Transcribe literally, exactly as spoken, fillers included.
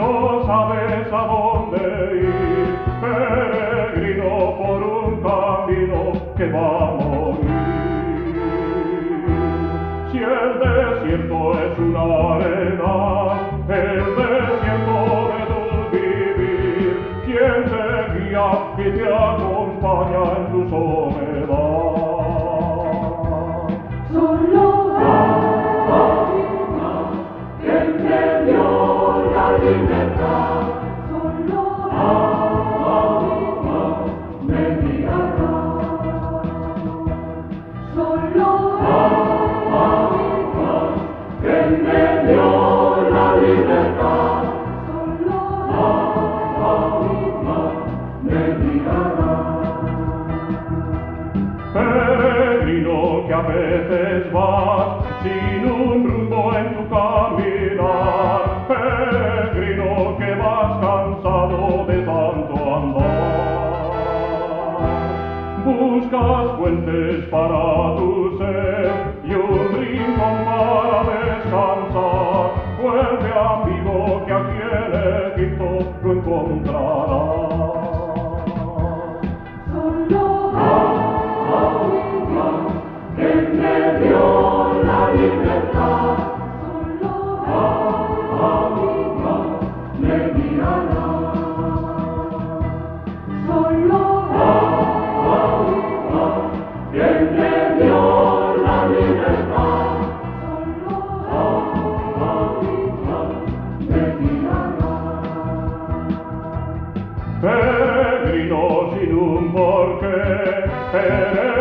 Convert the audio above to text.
no sabes a dónde ir, peregrino por un camino que va a morir. Si el desierto es una arena, el desierto de tu vivir, ¿quién te guía y te acompaña en tu soledad? Solo África, quien me dio la libertad, solo África me guiará. Solo África, quien me dio la libertad, solo África me guiará. Peregrino que a veces vas sin un rumbo en tu caminar, peregrino que vas cansado de tanto andar. Buscas fuentes para tu sed y un rincón para descansar. Vuelve, amigo, que aquí en Egipto lo encontrarás. Solo África, quien me dio la libertad, solo África me guiará. Solo África, quien me dio la libertad, solo África me guiará. Peregrino sin un porqué, peregrino